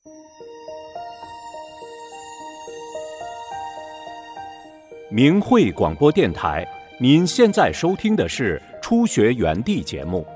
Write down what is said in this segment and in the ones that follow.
明慧广播电台，您现在收听的是初学园地节目。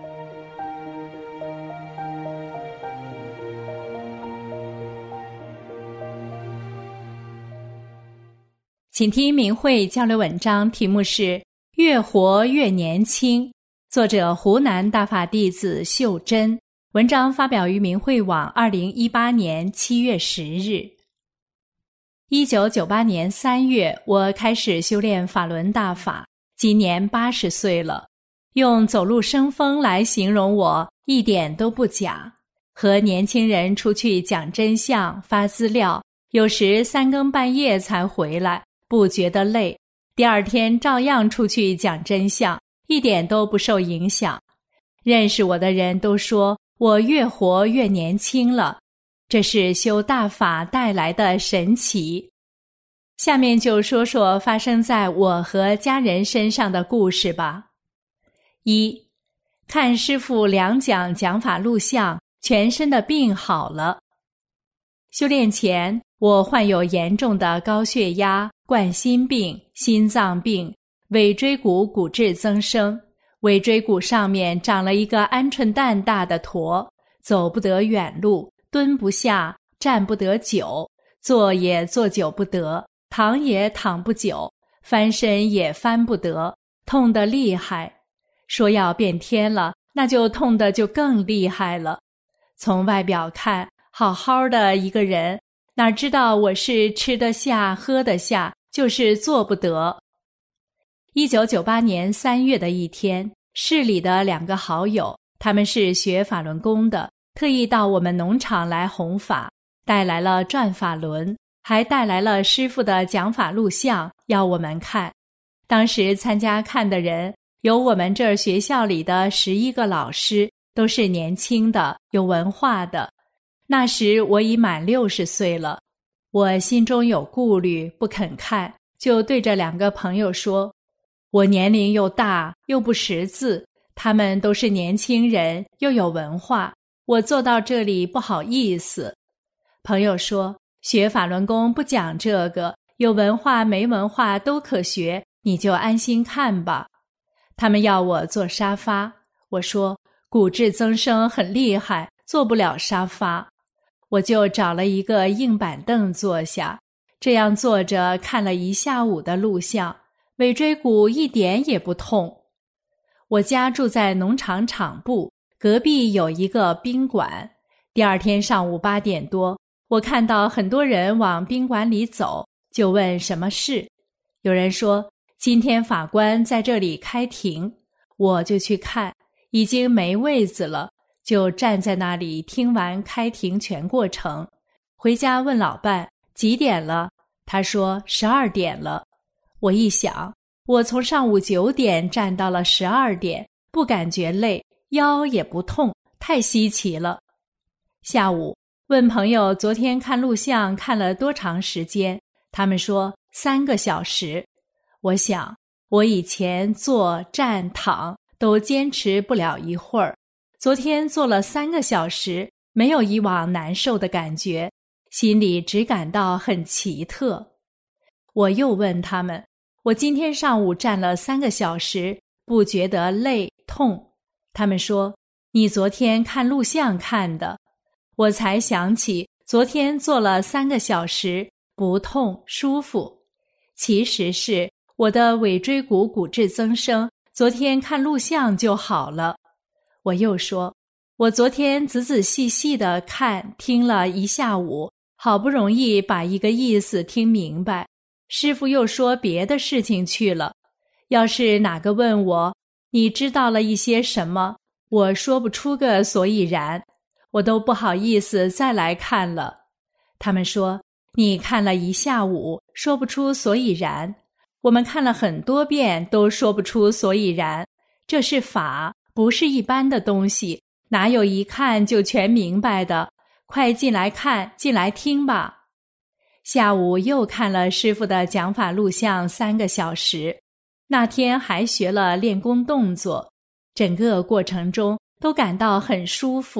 请听明慧交流文章，题目是越活越年轻，作者湖南大法弟子秀珍，文章发表于明慧网2018年7月10日。1998年3月，我开始修炼法轮大法，今年80岁了。用走路生风来形容我一点都不假。和年轻人出去讲真相、发资料，有时3更半夜才回来，不觉得累。第二天照样出去讲真相，一点都不受影响。认识我的人都说我越活越年轻了。这是修大法带来的神奇。下面就说说发生在我和家人身上的故事吧。1. 看师父两讲讲法录像，全身的病好了。修炼前，我患有严重的高血压、冠心病、心脏病、尾椎骨骨质增生，尾椎骨上面长了一个鹌鹑蛋大的坨，走不得远路，蹲不下，站不得久，坐也坐久不得，躺也躺不久，翻身也翻不得，痛得厉害。说要变天了，那就痛得就更厉害了。从外表看，好好的一个人，哪知道我是吃得下喝得下，就是做不得。1998年3月的一天，市里的2个好友，他们是学法轮功的，特意到我们农场来弘法，带来了转法轮，还带来了师父的讲法录像要我们看。当时参加看的人有我们这儿学校里的11个老师，都是年轻的，有文化的。那时我已满60岁了，我心中有顾虑，不肯看，就对着2个朋友说，我年龄又大又不识字，他们都是年轻人又有文化，我坐到这里不好意思。朋友说，学法轮功不讲这个，有文化没文化都可学，你就安心看吧。他们要我坐沙发，我说骨质增生很厉害，坐不了沙发。我就找了一个硬板凳坐下，这样坐着看了1下午的录像，尾椎骨一点也不痛。我家住在农场场部，隔壁有一个宾馆。第二天上午8点多，我看到很多人往宾馆里走，就问什么事。有人说今天法官在这里开庭，我就去看，已经没位子了，就站在那里听完开庭全过程。回家问老伴几点了，他说12点了。我一想，我从上午9点站到了12点，不感觉累，腰也不痛，太稀奇了。下午问朋友昨天看录像看了多长时间，他们说3个小时。我想我以前坐站躺都坚持不了一会儿，昨天做了3个小时，没有以往难受的感觉，心里只感到很奇特。我又问他们，我今天上午站了3个小时，不觉得累痛。他们说，你昨天看录像看的。我才想起昨天做了3个小时，不痛舒服。其实是我的尾椎骨骨质增生，昨天看录像就好了。我又说，我昨天仔仔细细地看听了1下午，好不容易把一个意思听明白，师父又说别的事情去了。要是哪个问我，你知道了一些什么，我说不出个所以然，我都不好意思再来看了。他们说，你看了1下午，说不出所以然。我们看了很多遍都说不出所以然，这是法，不是一般的东西，哪有一看就全明白的，快进来看，进来听吧。下午又看了师父的讲法录像3个小时，那天还学了练功动作，整个过程中都感到很舒服，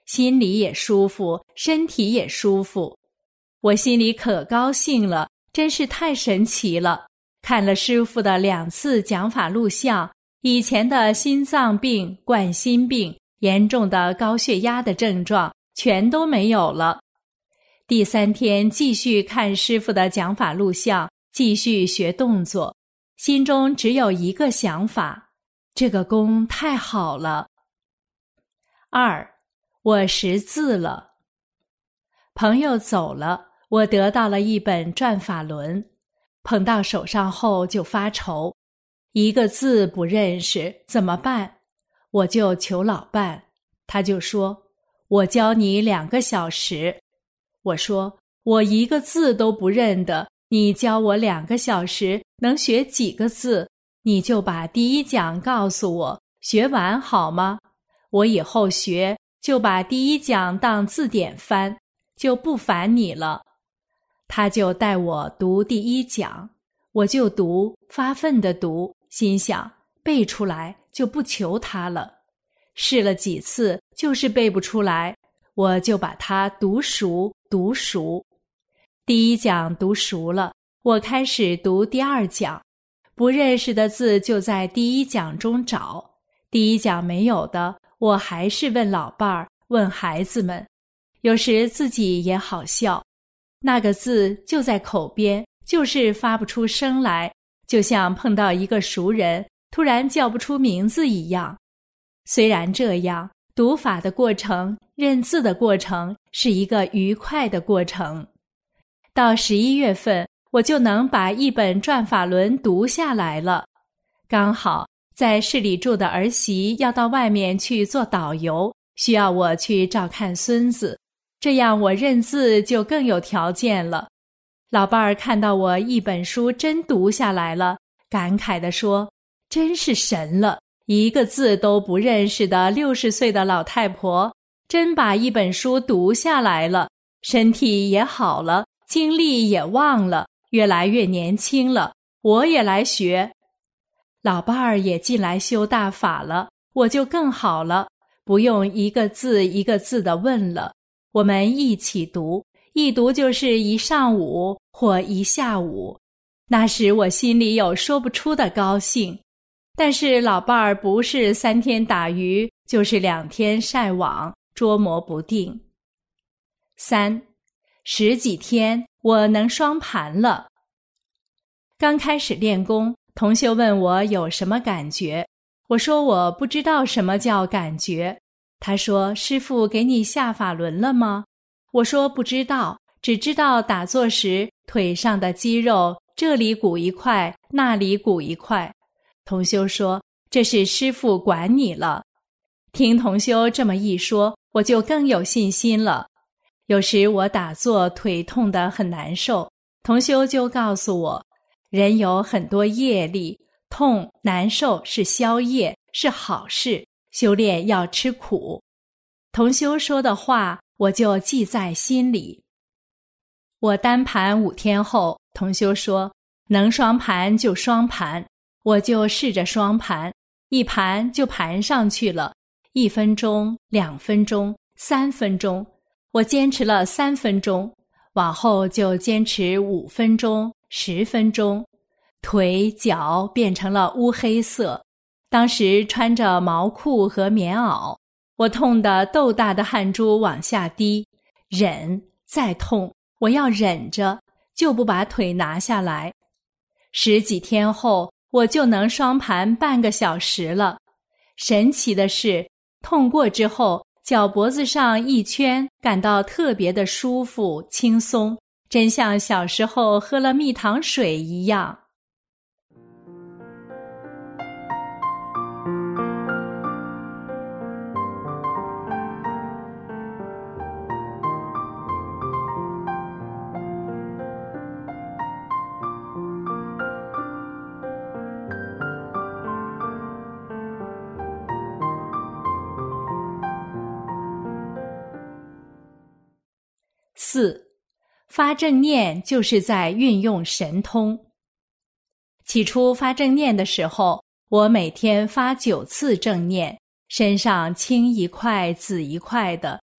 心里也舒服，身体也舒服。我心里可高兴了，真是太神奇了。看了师父的2次讲法录像，以前的心脏病、冠心病、严重的高血压的症状全都没有了。第3天继续看师父的讲法录像，继续学动作，心中只有一个想法：这个功太好了。2. 我识字了。朋友走了，我得到了一本转法轮，捧到手上后就发愁，一个字不认识怎么办？我就求老伴，他就说：我教你2个小时。我说：我一个字都不认得，你教我2个小时能学几个字？你就把第1讲告诉我，学完好吗？我以后学就把第1讲当字典翻，就不烦你了。他就带我读第1讲，我就读，发奋地读，心想背出来就不求他了。试了几次就是背不出来，我就把它读熟。第1讲读熟了，我开始读第2讲，不认识的字就在第1讲中找，第1讲没有的，我还是问老伴儿，问孩子们，有时自己也好笑。那个字就在口边，就是发不出声来，就像碰到一个熟人，突然叫不出名字一样。虽然这样，读法的过程、认字的过程是一个愉快的过程。到11月份，我就能把一本转法轮读下来了。刚好在市里住的儿媳要到外面去做导游，需要我去照看孙子，这样我认字就更有条件了。老伴儿看到我一本书真读下来了，感慨地说：真是神了，一个字都不认识的60岁的老太婆，真把一本书读下来了，身体也好了，精力也旺了，越来越年轻了，我也来学。老伴儿也进来修大法了，我就更好了，不用一个字一个字地问了，我们一起读，一读就是一上午或一下午，那时我心里有说不出的高兴。但是老伴儿不是3天打鱼，就是2天晒网，捉摸不定。3. 10几天我能双盘了。刚开始练功，同修问我有什么感觉，我说我不知道什么叫感觉。他说：师父给你下法轮了吗？我说不知道，只知道打坐时腿上的肌肉这里鼓一块，那里鼓一块。同修说：这是师父管你了。听同修这么一说，我就更有信心了。有时我打坐腿痛得很难受，同修就告诉我，人有很多业力，痛难受是消业，是好事，修炼要吃苦。同修说的话我就记在心里。我单盘5天后，同修说能双盘就双盘，我就试着双盘，一盘就盘上去了，1分钟、2分钟、3分钟，我坚持了3分钟，往后就坚持5分钟、10分钟，腿脚变成了乌黑色，当时穿着毛裤和棉袄，我痛得豆大的汗珠往下滴，忍，再痛，我要忍着，就不把腿拿下来。10几天后，我就能双盘半个小时了。神奇的是，痛过之后，脚脖子上一圈感到特别的舒服轻松，真像小时候喝了蜜糖水一样。4. 发正念就是在运用神通。起初发正念的时候，我每天发9次正念，身上青一块紫一块的，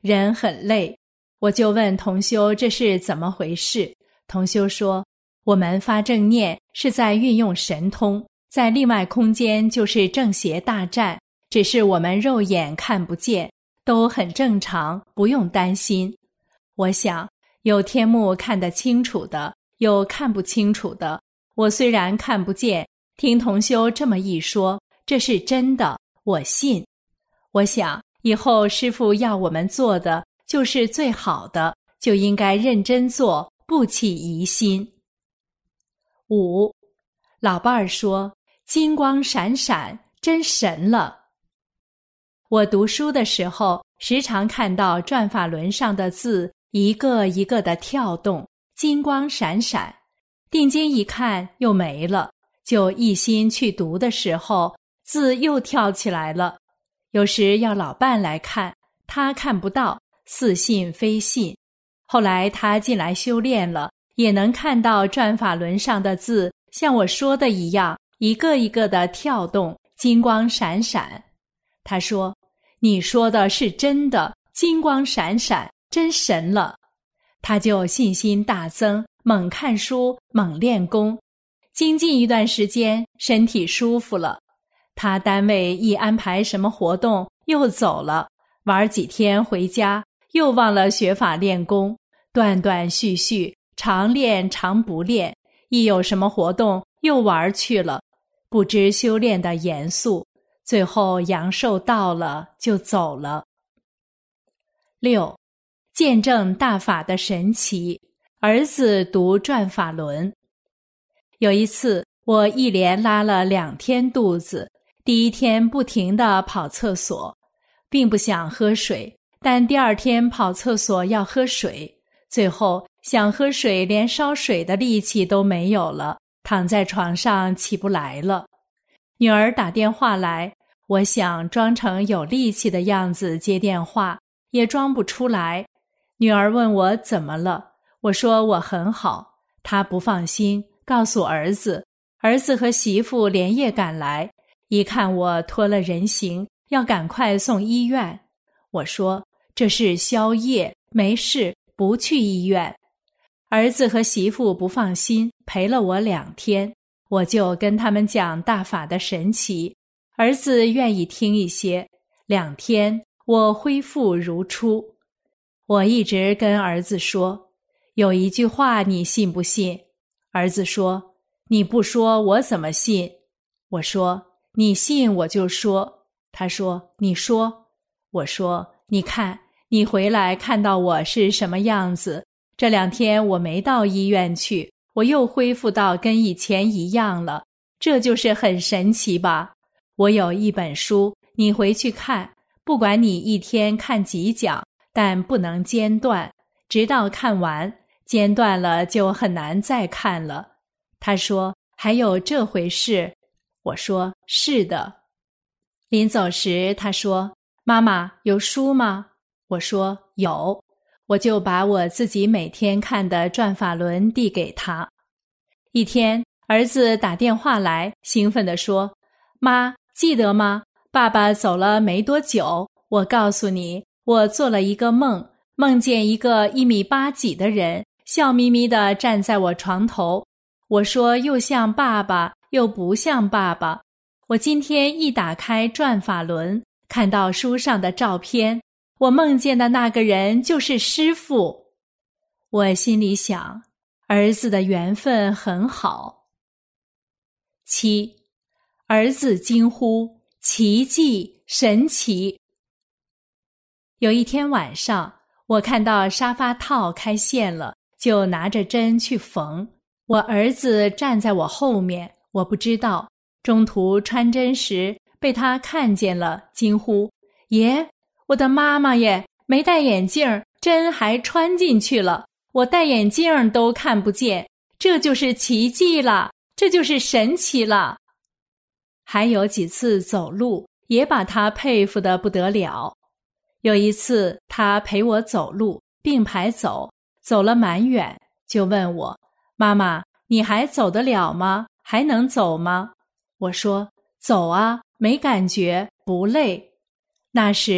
人很累。我就问同修这是怎么回事，同修说，我们发正念是在运用神通，在另外空间就是正邪大战，只是我们肉眼看不见，都很正常，不用担心。我想，有天目看得清楚的，有看不清楚的。我虽然看不见，听同修这么一说，这是真的，我信。我想，以后师父要我们做的就是最好的，就应该认真做，不起疑心。5. 老伴儿说，金光闪闪，真神了。我读书的时候，时常看到转法轮上的字一个一个的跳动，金光闪闪。定睛一看又没了，就一心去读的时候，字又跳起来了。有时要老伴来看，他看不到，似信非信。后来他进来修炼了，也能看到转法轮上的字像我说的一样，一个一个的跳动，金光闪闪。他说，你说的是真的，金光闪闪，真神了。他就信心大增，猛看书，猛练功。精进一段时间，身体舒服了。他单位一安排什么活动，又走了，玩几天回家，又忘了学法练功，断断续续，常练常不练，一有什么活动又玩去了，不知修炼的严肃，最后阳寿到了就走了。6. 见证大法的神奇，儿子读转法轮。有一次，我一连拉了2天肚子，第1天不停地跑厕所，并不想喝水，但第2天跑厕所要喝水，最后想喝水连烧水的力气都没有了，躺在床上起不来了。女儿打电话来，我想装成有力气的样子接电话，也装不出来。女儿问我怎么了，我说我很好。她不放心，告诉儿子，儿子和媳妇连夜赶来，一看我脱了人形，要赶快送医院。我说这是宵夜，没事，不去医院。儿子和媳妇不放心，陪了我2天，我就跟他们讲大法的神奇，儿子愿意听一些。2天，我恢复如初。我一直跟儿子说，有一句话你信不信？儿子说，你不说我怎么信？我说，你信我就说。他说，你说。我说，你看，你回来看到我是什么样子，这2天我没到医院去，我又恢复到跟以前一样了，这就是很神奇吧？我有一本书，你回去看，不管你1天看几讲，但不能间断，直到看完，间断了就很难再看了。他说，还有这回事？我说，是的。临走时他说，妈妈，有书吗？我说，有。我就把我自己每天看的转法轮递给他。一天，儿子打电话来，兴奋地说，妈，记得吗？爸爸走了没多久，我告诉你，我做了一个梦，梦见一个1.8米几的人，笑眯眯地站在我床头。我说又像爸爸，又不像爸爸。我今天一打开转法轮，看到书上的照片，我梦见的那个人就是师父。我心里想，儿子的缘分很好。7. 儿子惊呼，奇迹，神奇。有一天晚上，我看到沙发套开线了，就拿着针去缝。我儿子站在我后面，我不知道。中途穿针时被他看见了，惊呼，爷，我的妈妈耶，没戴眼镜，针还穿进去了，我戴眼镜都看不见，这就是奇迹了，这就是神奇了。还有几次走路，也把他佩服得不得了。有一次他陪我走路，并排走，走了蛮远，就问我，妈妈，你还走得了吗？还能走吗？我说，走啊，没感觉，不累。那时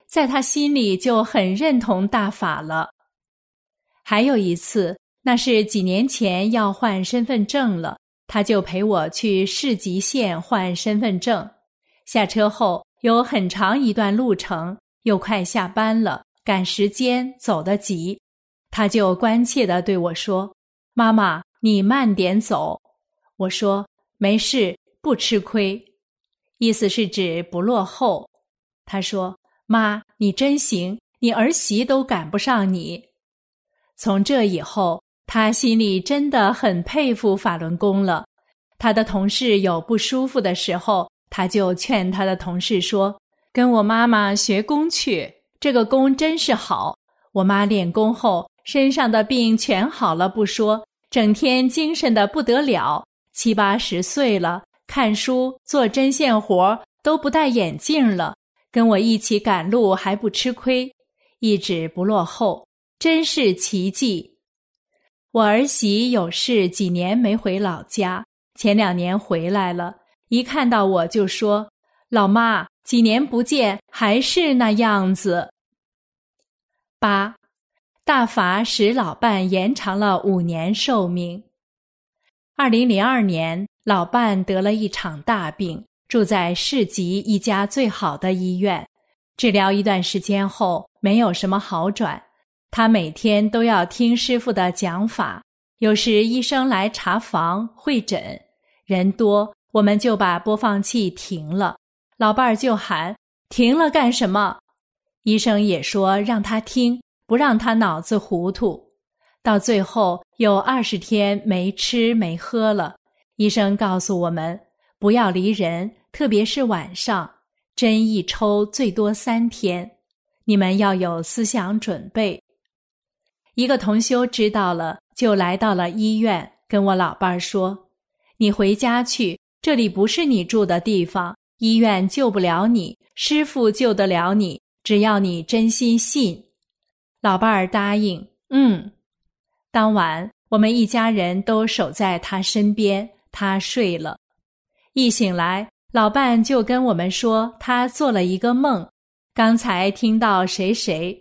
在他心里就很认同大法了。还有一次，那是几年前要换身份证了，他就陪我去市级县换身份证。下车后有很长一段路程，又快下班了，赶时间，走得急。他就关切地对我说：“妈妈，你慢点走。”我说：“没事，不吃亏。”意思是指不落后。他说：“妈，你真行，你儿媳都赶不上你。”从这以后，他心里真的很佩服法轮功了。他的同事有不舒服的时候，他就劝他的同事说：“跟我妈妈学功去，这个功真是好。我妈练功后，身上的病全好了不说，整天精神的不得了，70、80岁了，看书做针线活都不戴眼镜了，跟我一起赶路还不吃亏，一直不落后，真是奇迹。”我儿媳有事几年没回老家，前2年回来了，一看到我就说：“老妈，几年不见还是那样子。”8. 大法使老伴延长了5年寿命。2002年，老伴得了一场大病，住在市级一家最好的医院，治疗一段时间后没有什么好转。他每天都要听师父的讲法，有时医生来查房会诊，人多我们就把播放器停了，老伴儿就喊：“停了干什么？”医生也说让他听，不让他脑子糊涂。到最后有20天没吃没喝了，医生告诉我们不要离人，特别是晚上，针一抽最多3天，你们要有思想准备。一个同修知道了，就来到了医院，跟我老伴儿说：“你回家去，这里不是你住的地方，医院救不了你，师父救得了你，只要你真心信。”老伴儿答应，当晚我们一家人都守在他身边，他睡了。一醒来，老伴就跟我们说他做了一个梦，刚才听到谁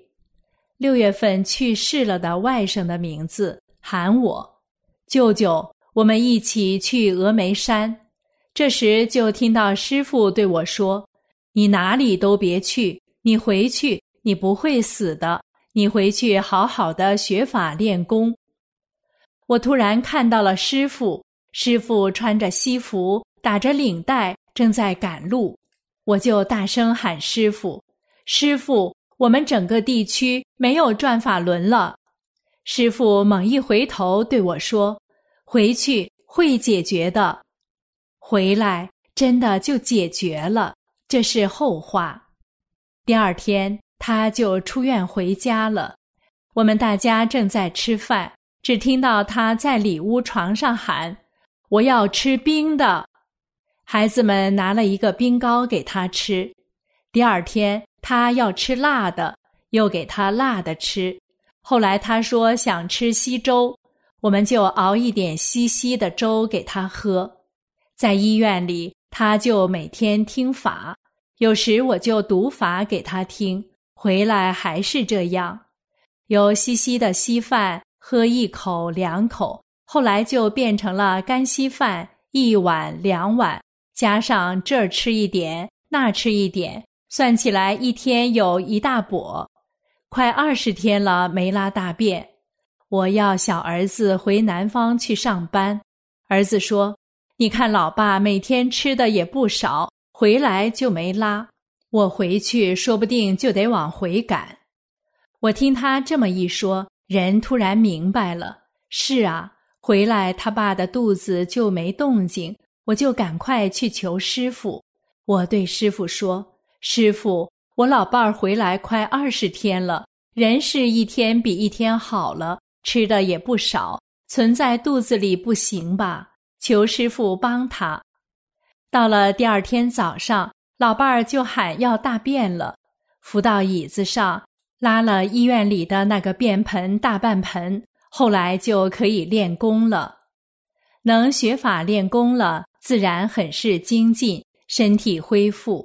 6月份去世了的外甥的名字，喊我舅舅，我们一起去峨眉山。这时就听到师父对我说：“你哪里都别去，你回去，你不会死的，你回去好好的学法练功。”我突然看到了师父，师父穿着西服，打着领带，正在赶路。我就大声喊师父：“师父，我们整个地区没有转法轮了。”师父猛一回头对我说：“回去会解决的。”回来真的就解决了，这是后话。第2天他就出院回家了。我们大家正在吃饭，只听到他在里屋床上喊：“我要吃冰的。”孩子们拿了一个冰糕给他吃。第2天他要吃辣的，又给他辣的吃。后来他说想吃稀粥，我们就熬一点稀的粥给他喝。在医院里，他就每天听法，有时我就读法给他听，回来还是这样。有稀的稀饭，喝1口2口，后来就变成了干稀饭1碗2碗，加上这儿吃一点，那吃一点，算起来一天有1大钵。快20天了没拉大便。我要小儿子回南方去上班，儿子说：“你看老爸每天吃的也不少，回来就没拉，我回去说不定就得往回赶。”我听他这么一说，人突然明白了，是啊，回来他爸的肚子就没动静，我就赶快去求师父。我对师父说：“师父，我老伴儿回来快20天了，人是一天比一天好了，吃的也不少，存在肚子里不行吧？求师父帮他。”到了第2天早上，老伴儿就喊要大便了，扶到椅子上，拉了医院里的那个便盆大半盆，后来就可以练功了。能学法练功了，自然很是精进，身体恢复，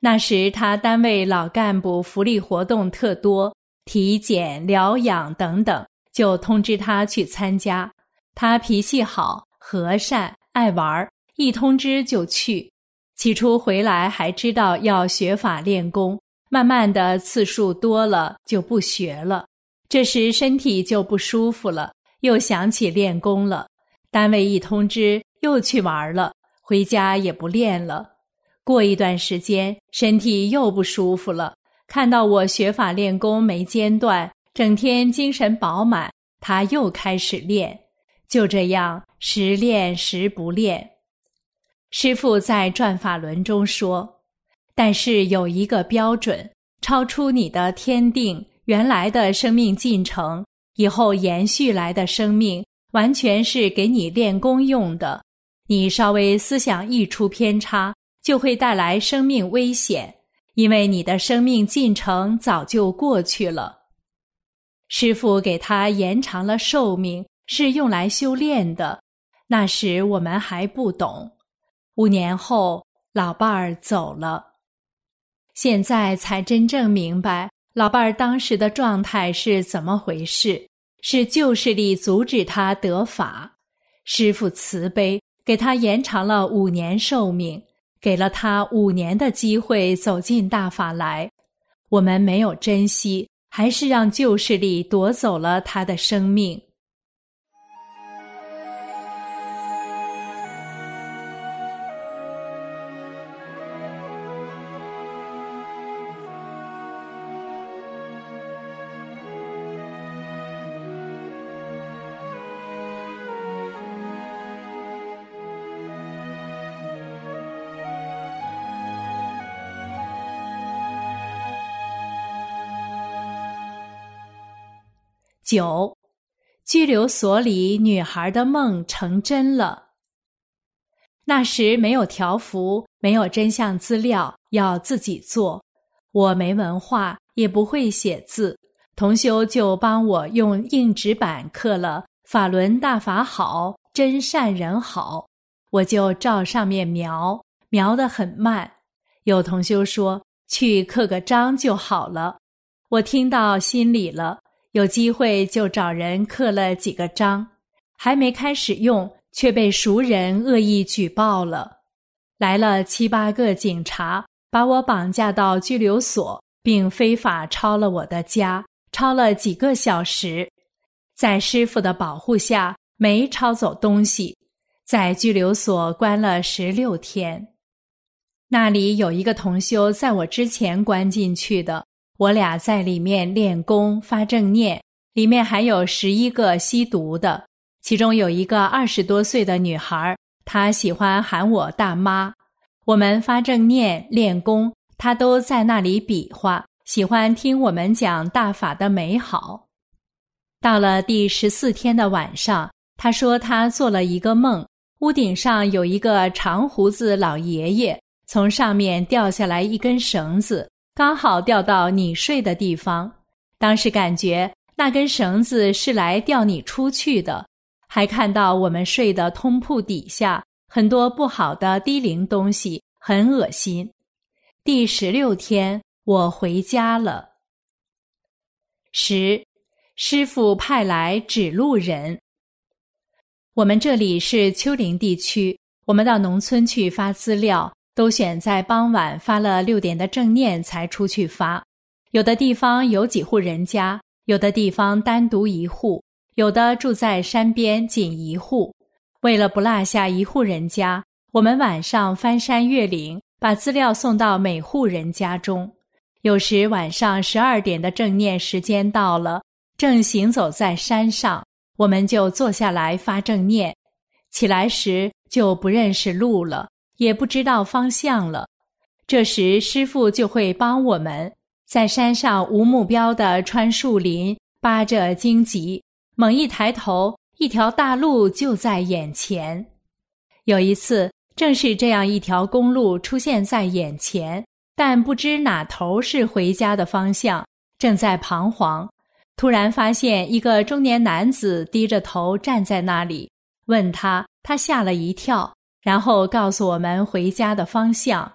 那时他单位老干部福利活动特多，体检、疗养等等，就通知他去参加。他脾气好，和善，爱玩，一通知就去。起初回来还知道要学法练功，慢慢的次数多了就不学了。这时身体就不舒服了，又想起练功了。单位一通知又去玩了，回家也不练了。过一段时间身体又不舒服了，看到我学法练功没间断，整天精神饱满，他又开始练。就这样时练时不练。师父在转法轮中说，但是有一个标准，超出你的天定原来的生命进程，以后延续来的生命完全是给你练功用的，你稍微思想一出偏差，就会带来生命危险，因为你的生命进程早就过去了。师父给他延长了寿命，是用来修炼的，那时我们还不懂。5年后，老伴儿走了。现在才真正明白老伴儿当时的状态是怎么回事，是旧势力阻止他得法。师父慈悲，给他延长了5年寿命，给了他5年的机会走进大法来。我们没有珍惜，还是让旧势力夺走了他的生命。9. 拘留所里女孩的梦成真了。那时没有条幅，没有真相资料，要自己做。我没文化，也不会写字，同修就帮我用硬纸板刻了法轮大法好，真善人好。我就照上面描，描得很慢。有同修说，去刻个章就好了。我听到心里了，有机会就找人刻了几个章，还没开始用，却被熟人恶意举报了。来了7、8个警察，把我绑架到拘留所，并非法抄了我的家，抄了几个小时。在师父的保护下，没抄走东西，在拘留所关了16天。那里有一个同修在我之前关进去的，我俩在里面练功发正念，里面还有11个吸毒的，其中有一个20多岁的女孩，她喜欢喊我大妈。我们发正念练功，她都在那里比划，喜欢听我们讲大法的美好。到了第14天的晚上，她说她做了一个梦，屋顶上有一个长胡子老爷爷，从上面掉下来一根绳子，刚好掉到你睡的地方。当时感觉那根绳子是来吊你出去的，还看到我们睡的通铺底下很多不好的低龄东西，很恶心。第16天，我回家了。10. 师父派来指路人。我们这里是丘陵地区，我们到农村去发资料，都选在傍晚发了6点的正念才出去发。有的地方有几户人家，有的地方单独1户，有的住在山边仅1户。为了不落下1户人家，我们晚上翻山越岭，把资料送到每户人家中。有时晚上12点的正念时间到了，正行走在山上，我们就坐下来发正念。起来时就不认识路了，也不知道方向了。这时师父就会帮我们，在山上无目标地穿树林，扒着荆棘，猛一抬头，一条大路就在眼前。有一次，正是这样一条公路出现在眼前，但不知哪头是回家的方向，正在彷徨。突然发现一个中年男子低着头站在那里，问他，他吓了一跳，然后告诉我们回家的方向。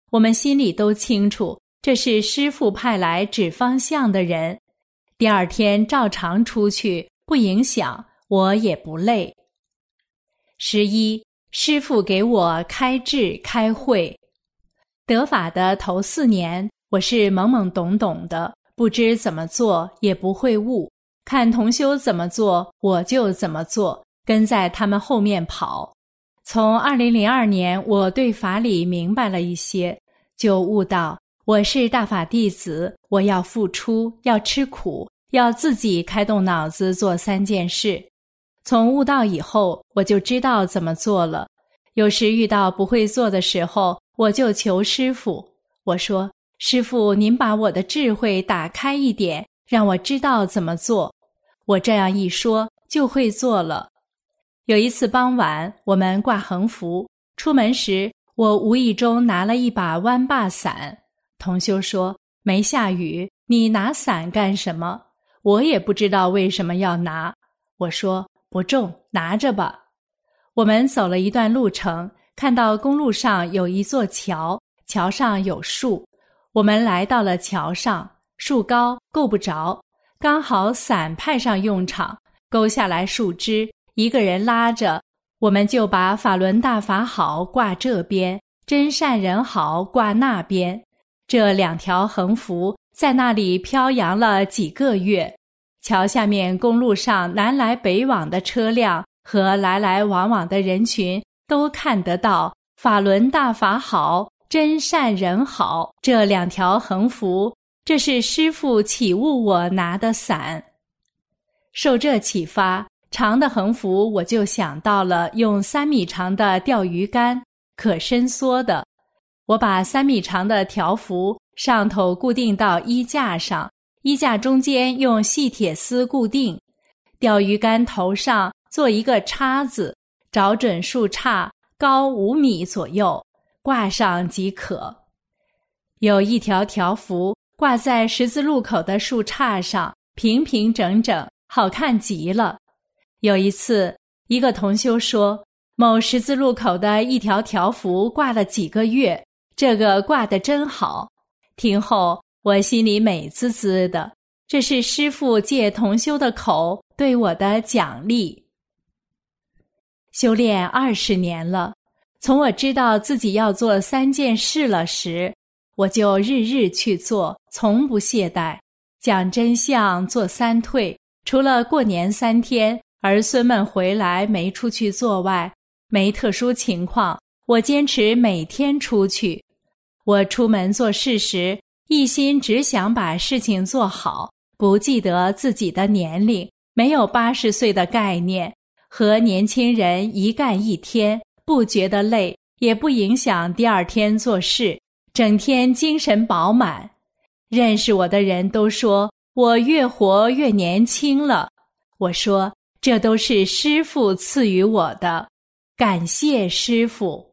我们心里都清楚，这是师父派来指方向的人。第二天照常出去，不影响，我也不累。11. 师父给我开智开慧。得法的头4年，我是懵懵懂懂的，不知怎么做，也不会悟，看同修怎么做，我就怎么做，跟在他们后面跑。从2002年，我对法理明白了一些，就悟到我是大法弟子，我要付出，要吃苦，要自己开动脑子做3件事。从悟道以后，我就知道怎么做了。有时遇到不会做的时候，我就求师父，我说，师父，您把我的智慧打开一点，让我知道怎么做。我这样一说，就会做了。有一次傍晚，我们挂横幅，出门时，我无意中拿了一把弯把伞。同修说，没下雨，你拿伞干什么？我也不知道为什么要拿。我说，不重，拿着吧。我们走了一段路程，看到公路上有一座桥，桥上有树。我们来到了桥上，树高够不着，刚好伞派上用场，勾下来树枝，一个人拉着，我们就把法轮大法好挂这边，真善人好挂那边。这2条横幅在那里飘扬了几个月。桥下面公路上南来北往的车辆和来来往往的人群都看得到法轮大法好，真善人好这2条横幅，这是师父启悟我拿的伞。受这启发，长的横幅我就想到了用3米长的钓鱼竿，可伸缩的。我把3米长的条幅上头固定到衣架上，衣架中间用细铁丝固定，钓鱼竿头上做一个叉子，找准树杈，高5米左右，挂上即可。有一条条幅挂在十字路口的树杈上，平平整整，好看极了。有一次，一个同修说，某十字路口的一条条幅挂了几个月，这个挂得真好。听后，我心里美滋滋的，这是师父借同修的口对我的奖励。修炼20年了，从我知道自己要做3件事了时，我就日日去做，从不懈怠。讲真相做3退，除了过年3天，儿孙们回来没出去做外，没特殊情况，我坚持每天出去。我出门做事时，一心只想把事情做好，不记得自己的年龄，没有80岁的概念，和年轻人一干1天，不觉得累，也不影响第2天做事，整天精神饱满。认识我的人都说我越活越年轻了。我说，这都是师父赐予我的，感谢师父。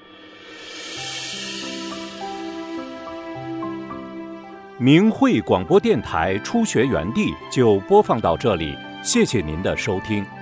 明慧广播电台初学园地就播放到这里，谢谢您的收听。